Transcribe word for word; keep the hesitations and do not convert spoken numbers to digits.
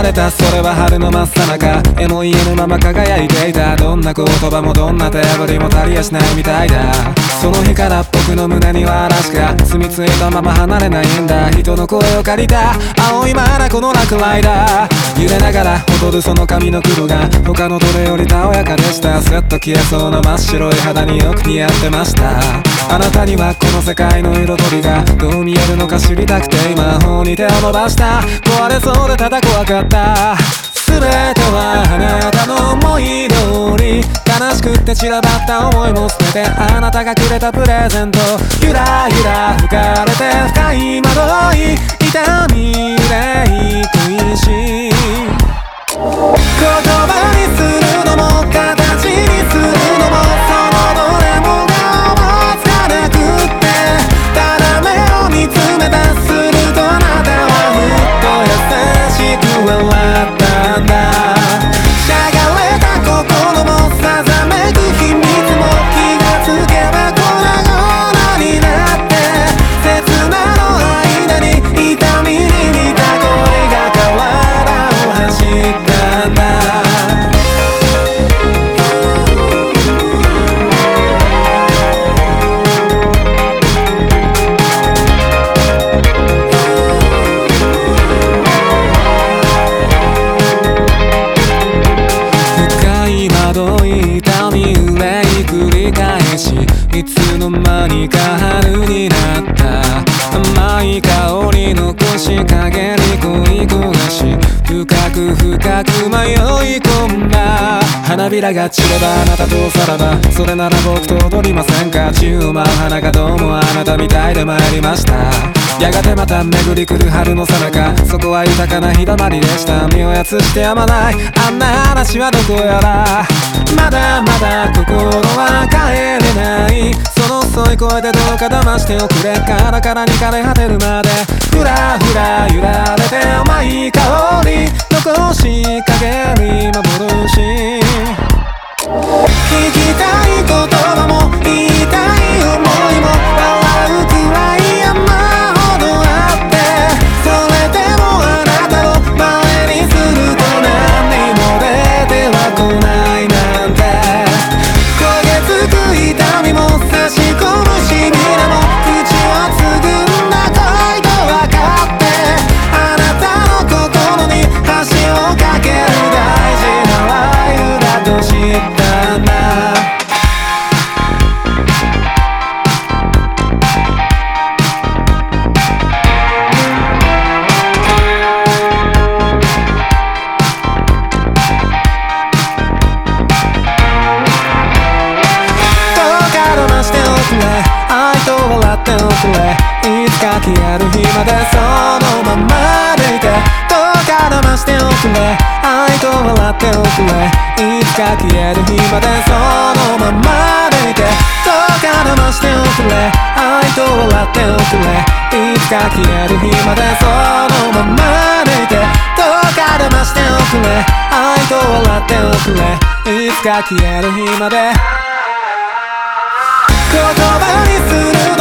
れたそれは春の真っ最中、絵も家のまま輝いていた。どんな言葉もどんな手振りも足りやしないみたいだ。その日から僕の胸には嵐が住み着いたまま離れないんだ。人の声を借りた青いまだこの落雷だ。揺れながら踊るその髪の黒が他のどれよりたおやかでした。スッと消えそうな真っ白い肌によく似合ってました。あなたにはこの世界の彩りがどう見えるのか知りたくて魔法に手を伸ばした。壊れそうでただ怖かった。全てはあなたの思い通り、悲しくって散らばった思いも捨ててあなたがくれたプレゼント。ゆらゆら吹かれて深い惑い、痛み憂い恋しい。言葉にするのも形にするのもそのどれもが思いつかなくって、ただ目を見つめた。するとあなたはふっと優しく笑ったんだ。しゃがれた心もさざめく秘密も気がつけば粉々になって、刹那の間に痛みに似た恋が体を走ったんだ。惑い痛み憂い繰り返し、いつの間にか春になった。甘い香り残し陰に恋焦がし、深く深く迷い込んだ。花びらが散ればあなたとさらば、それなら僕と踊りませんか。宙を舞う花がどうもあなたみたいで参りました。やがてまた巡り来る春の最中、そこは豊かな日だまりでした。身をやつしてやまないあんな話はどこやら。まだまだ心は帰れない。その遅い声でどうか騙しておくれ。カラカラに枯れ果てるまでふらふら揺られて甘い香り残しかける幻。聞きたい言葉も言いたい思いも笑うくらい山ほどあって、それでもあなたの前にすると何にも出てはこないなんて。焦げつく痛みも差し込むしびれも口をつぐんだ恋と分かって、あなたの心に橋を架ける大事な愛だと知ったんだ。愛と笑っておくれ。いつか消える日までそのままでいて。どうか騙しておくれ。愛と笑っておくれ。いつか消える日までそのままでいて。どうか騙しておくれ。愛と笑っておくれ。いつか消える日までそのままでいて。どうか騙しておくれ。愛と笑っておくれ。いつか消える日まで。言葉にする